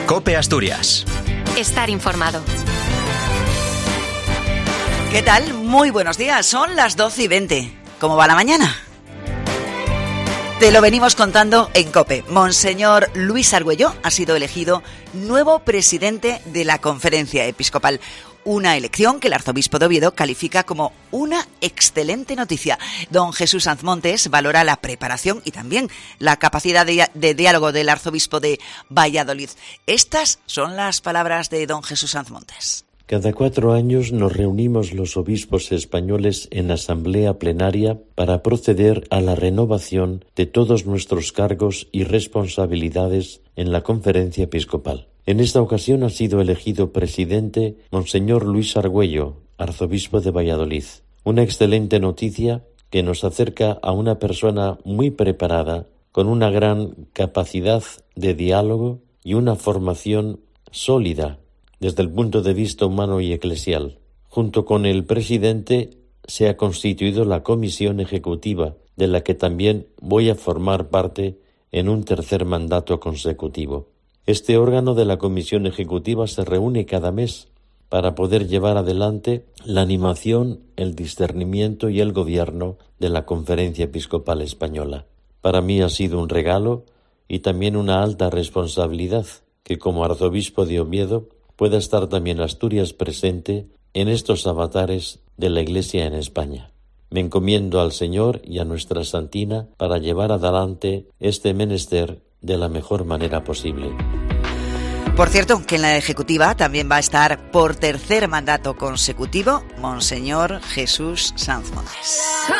COPE Asturias. Estar informado. ¿Qué tal? Muy buenos días. Son las 12:20. ¿Cómo va la mañana? Te lo venimos contando en COPE. Monseñor Luis Argüello ha sido elegido nuevo presidente de la Conferencia Episcopal. Una elección que el arzobispo de Oviedo califica como una excelente noticia. Don Jesús Sanz Montes valora la preparación y también la capacidad de diálogo del arzobispo de Valladolid. Estas son las palabras de don Jesús Sanz Montes. Cada 4 años nos reunimos los obispos españoles en asamblea plenaria para proceder a la renovación de todos nuestros cargos y responsabilidades en la Conferencia Episcopal. En esta ocasión ha sido elegido presidente Monseñor Luis Argüello, arzobispo de Valladolid. Una excelente noticia que nos acerca a una persona muy preparada, con una gran capacidad de diálogo y una formación sólida desde el punto de vista humano y eclesial. Junto con el presidente se ha constituido la comisión ejecutiva, de la que también voy a formar parte en un tercer mandato consecutivo. Este órgano de la comisión ejecutiva se reúne cada mes para poder llevar adelante la animación, el discernimiento y el gobierno de la Conferencia Episcopal Española. Para mí ha sido un regalo y también una alta responsabilidad que como arzobispo de Oviedo pueda estar también Asturias presente en estos avatares de la Iglesia en España. Me encomiendo al Señor y a nuestra Santina para llevar adelante este menester de la mejor manera posible. Por cierto, que en la ejecutiva también va a estar por tercer mandato consecutivo Monseñor Jesús Sanz Montes.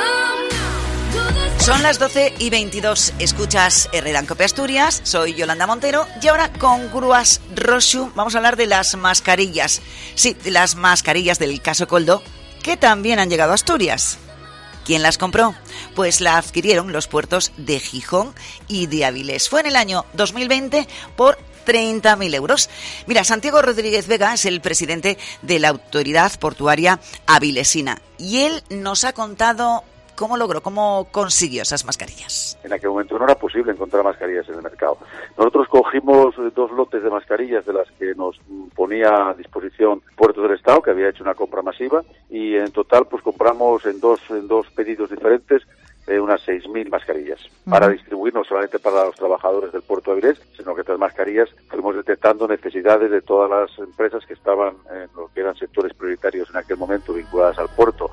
Son las 12:22. Escuchas Herrera en COPE Asturias. Soy Yolanda Montero y ahora con Grúas Rosu vamos a hablar de las mascarillas. Sí, de las mascarillas del caso Koldo, que también han llegado a Asturias. ¿Quién las compró? Pues la adquirieron los puertos de Gijón y de Avilés. Fue en el año 2020 por 30.000 euros. Mira, Santiago Rodríguez Vega es el presidente de la Autoridad Portuaria Avilesina y él nos ha contado cómo consiguió esas mascarillas. En aquel momento no era posible encontrar mascarillas en el mercado. Nosotros cogimos 2 lotes de mascarillas de las que nos ponía a disposición Puertos del Estado, que había hecho una compra masiva, y en total pues compramos en dos pedidos diferentes unas 6.000 mascarillas para distribuir no solamente para los trabajadores del puerto de Avilés, sino que estas mascarillas fuimos detectando necesidades de todas las empresas que estaban en lo que eran sectores prioritarios en aquel momento vinculadas al puerto.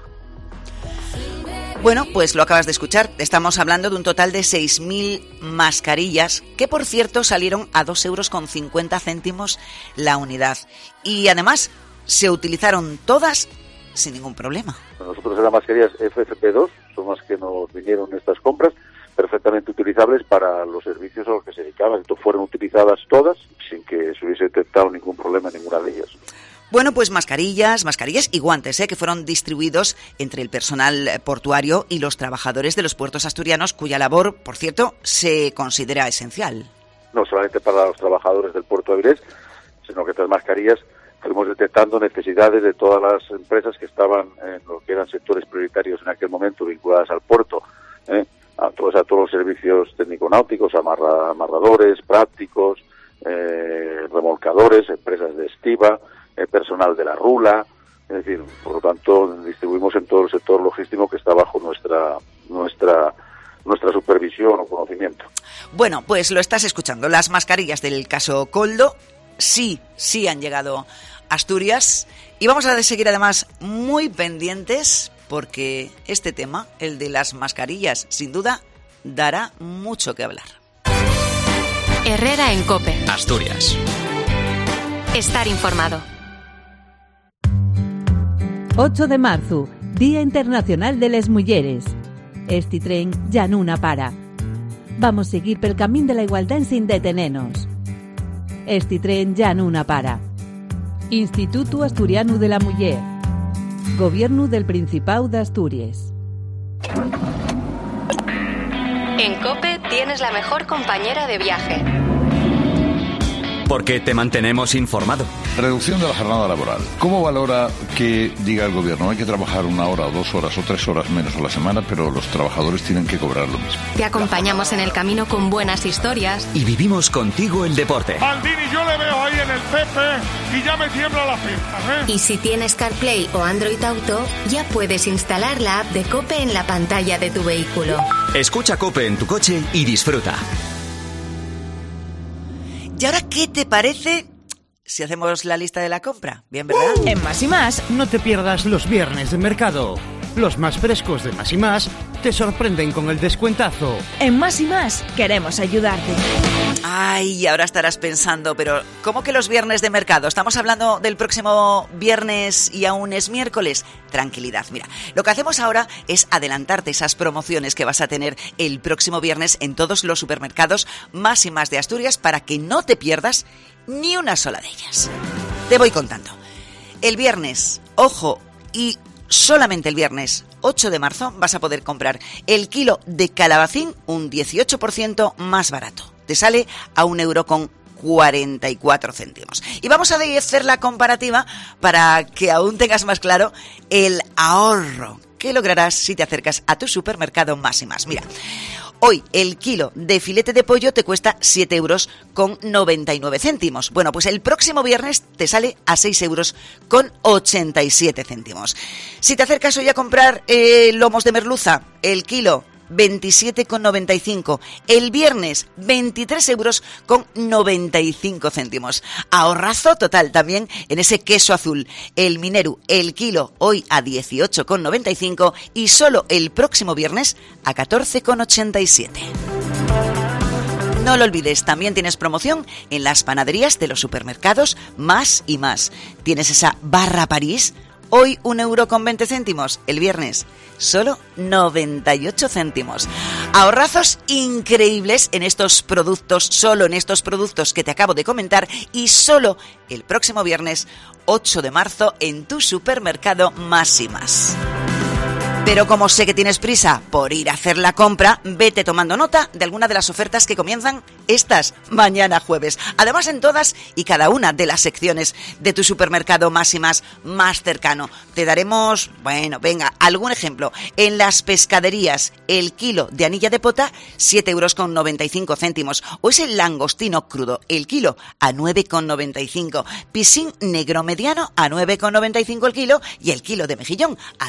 Bueno, pues lo acabas de escuchar. Estamos hablando de un total de 6.000 mascarillas que, por cierto, salieron a 2,50 € la unidad. Y además se utilizaron todas sin ningún problema. Nosotros eran mascarillas FFP2, son las que nos vinieron estas compras, perfectamente utilizables para los servicios a los que se dedicaban. Entonces fueron utilizadas todas sin que se hubiese detectado ningún problema en ninguna de ellas. Bueno, pues mascarillas y guantes, que fueron distribuidos entre el personal portuario y los trabajadores de los puertos asturianos, cuya labor, por cierto, se considera esencial. No solamente para los trabajadores del puerto de Avilés, sino que estas mascarillas fuimos detectando necesidades de todas las empresas que estaban en lo que eran sectores prioritarios en aquel momento vinculadas al puerto, a todos los servicios técnico-náuticos, amarradores, prácticos, remolcadores, empresas de estiba, personal de la rula, es decir, por lo tanto distribuimos en todo el sector logístico que está bajo nuestra supervisión o conocimiento. Bueno, pues lo estás escuchando, las mascarillas del caso Koldo sí han llegado a Asturias y vamos a seguir además muy pendientes porque este tema, el de las mascarillas, sin duda dará mucho que hablar. Herrera en COPE Asturias. Estar informado. 8 de marzo, Día Internacional de les Mulleres. Este tren ya nuna para. Vamos a seguir pel camín de la igualdad sin detenernos. Este tren ya nuna para. Instituto Asturiano de la Muller. Gobierno del Principado de Asturias. En COPE tienes la mejor compañera de viaje. Porque te mantenemos informado. Reducción de la jornada laboral. ¿Cómo valora que diga el gobierno hay que trabajar 1 hora o 2 horas o 3 horas menos a la semana, pero los trabajadores tienen que cobrar lo mismo? Te acompañamos en el camino con buenas historias. Y vivimos contigo el deporte. Maldini, yo le veo ahí en el Pepe y ya me tiembla la pierna, Y si tienes CarPlay o Android Auto, ya puedes instalar la app de COPE en la pantalla de tu vehículo. Escucha COPE en tu coche y disfruta. ¿Y ahora qué te parece si hacemos la lista de la compra? Bien, ¿verdad? En Más y Más, no te pierdas los viernes de mercado. Los más frescos de Más y Más te sorprenden con el descuentazo. En Más y Más queremos ayudarte. Ay, ahora estarás pensando, pero ¿cómo que los viernes de mercado? ¿Estamos hablando del próximo viernes y aún es miércoles? Tranquilidad, mira, lo que hacemos ahora es adelantarte esas promociones que vas a tener el próximo viernes en todos los supermercados Más y Más de Asturias para que no te pierdas ni una sola de ellas. Te voy contando. El viernes, ojo, y solamente el viernes 8 de marzo vas a poder comprar el kilo de calabacín un 18% más barato. Te sale a 1,44 €. Y vamos a hacer la comparativa para que aún tengas más claro el ahorro que lograrás si te acercas a tu supermercado Más y Más. Mira, hoy el kilo de filete de pollo te cuesta 7,99 €. Bueno, pues el próximo viernes te sale a 6,87 €. Si te acercas hoy a comprar lomos de merluza, el kilo 27,95. El viernes 23,95 €. Ahorrazo total también en ese queso azul. El Mineru, el kilo hoy a 18,95 y solo el próximo viernes a 14,87. No lo olvides, también tienes promoción en las panaderías de los supermercados Más y Más. Tienes esa barra París, hoy 1,20 €, el viernes solo 98 céntimos. Ahorrazos increíbles en estos productos, solo en estos productos que te acabo de comentar y solo el próximo viernes 8 de marzo en tu supermercado Más y Más. Pero como sé que tienes prisa por ir a hacer la compra, vete tomando nota de alguna de las ofertas que comienzan mañana jueves. Además, en todas y cada una de las secciones de tu supermercado Más y Más más cercano. Te daremos, algún ejemplo. En las pescaderías, el kilo de anilla de pota, 7,95 €. O ese langostino crudo, el kilo a 9,95. Piscín negro mediano a 9,95 el kilo y el kilo de mejillón a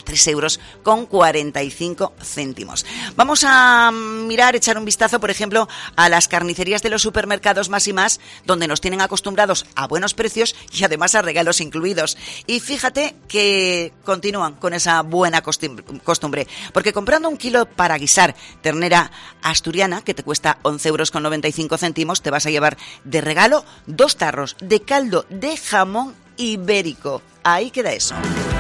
3,45 €. Vamos a echar un vistazo, por ejemplo, a las carnicerías de los supermercados Más y Más, donde nos tienen acostumbrados a buenos precios y además a regalos incluidos. Y fíjate que continúan con esa buena costumbre, porque comprando un kilo para guisar ternera asturiana, que te cuesta 11,95 €, te vas a llevar de regalo 2 tarros de caldo de jamón ibérico. Ahí queda eso.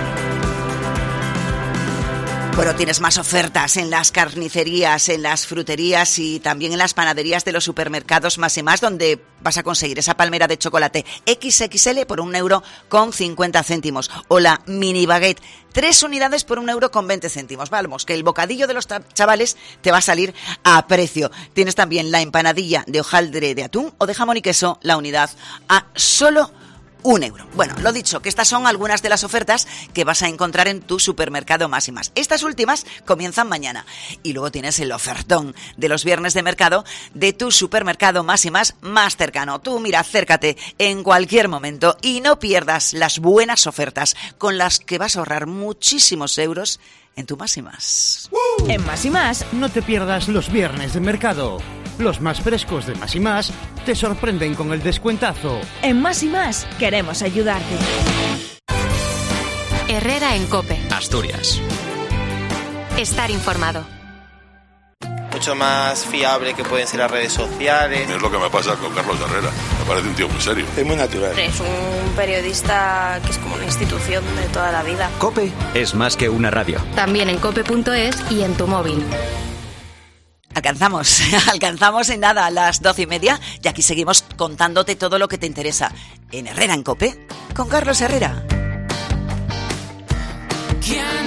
Bueno, tienes más ofertas en las carnicerías, en las fruterías y también en las panaderías de los supermercados Más y Más, donde vas a conseguir esa palmera de chocolate XXL por 1,50 € o la mini baguette, 3 unidades por 1,20 €. Vamos, que el bocadillo de los chavales te va a salir a precio. Tienes también la empanadilla de hojaldre de atún o de jamón y queso, la unidad a solo 1 €. Bueno, lo dicho, que estas son algunas de las ofertas que vas a encontrar en tu supermercado Más y Más. Estas últimas comienzan mañana. Y luego tienes el ofertón de los viernes de mercado de tu supermercado Más y Más más cercano. Tú, mira, acércate en cualquier momento y no pierdas las buenas ofertas con las que vas a ahorrar muchísimos euros en tu Más y Más. En Más y Más, no te pierdas los viernes de mercado. Los más frescos de Más y Más te sorprenden con el descuentazo. En Más y Más queremos ayudarte. Herrera en COPE. Asturias. Estar informado. Mucho más fiable que pueden ser las redes sociales. Es lo que me pasa con Carlos Herrera. Me parece un tío muy serio. Es muy natural. Es un periodista que es como una institución de toda la vida. COPE es más que una radio. También en cope.es y en tu móvil. Alcanzamos en nada a las 12:30 y aquí seguimos contándote todo lo que te interesa en Herrera en COPE con Carlos Herrera.